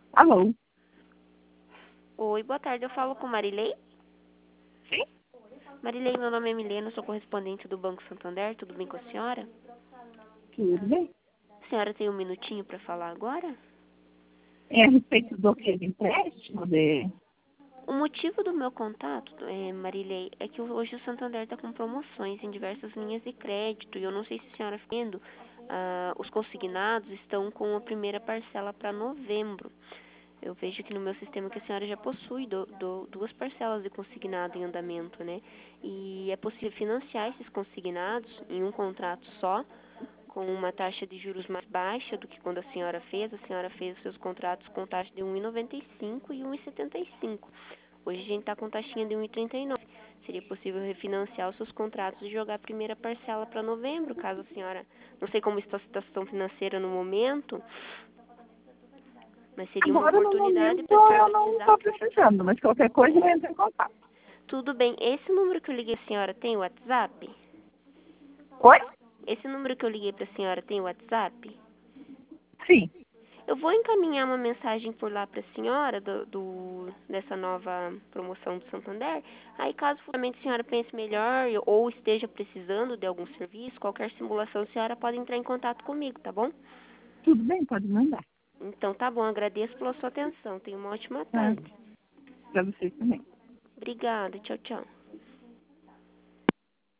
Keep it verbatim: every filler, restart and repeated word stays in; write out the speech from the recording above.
Alô? Oi, boa tarde. Eu falo com Marilei? Sim? Marilei, meu nome é Milena, sou correspondente do Banco Santander. Tudo bem com a senhora? Tudo bem? A senhora tem um minutinho para falar agora? É a respeito do que? De empréstimo? De... O motivo do meu contato, é, Marilei, é que hoje o Santander está com promoções em diversas linhas de crédito. E eu não sei se a senhora está vendo, ah, os consignados estão com a primeira parcela para novembro. Eu vejo aqui no meu sistema que a senhora já possui do, do, duas parcelas de consignado em andamento, né? E é possível financiar esses consignados em um contrato só, com uma taxa de juros mais baixa do que quando a senhora fez. A senhora fez os seus contratos com taxa de um vírgula noventa e cinco e um vírgula setenta e cinco. Hoje a gente está com taxinha de um vírgula trinta e nove. Seria possível refinanciar os seus contratos e jogar a primeira parcela para novembro, caso a senhora... Não sei como está a situação financeira no momento, mas seria uma Agora, no oportunidade momento, para a senhora eu não utilizar. estou precisando, mas qualquer coisa eu entro em contato. Tudo bem. Esse número que eu liguei para a senhora tem WhatsApp? Oi? Esse número que eu liguei para a senhora tem WhatsApp? Sim. Eu vou encaminhar uma mensagem por lá para a senhora do, do, dessa nova promoção do Santander. Aí, caso futuramente a senhora pense melhor ou esteja precisando de algum serviço, qualquer simulação, a senhora pode entrar em contato comigo, tá bom? Tudo bem, pode mandar. Então, tá bom. Agradeço pela sua atenção. Tenha uma ótima Tá? tarde. Para vocês também. Obrigada. Tchau, tchau.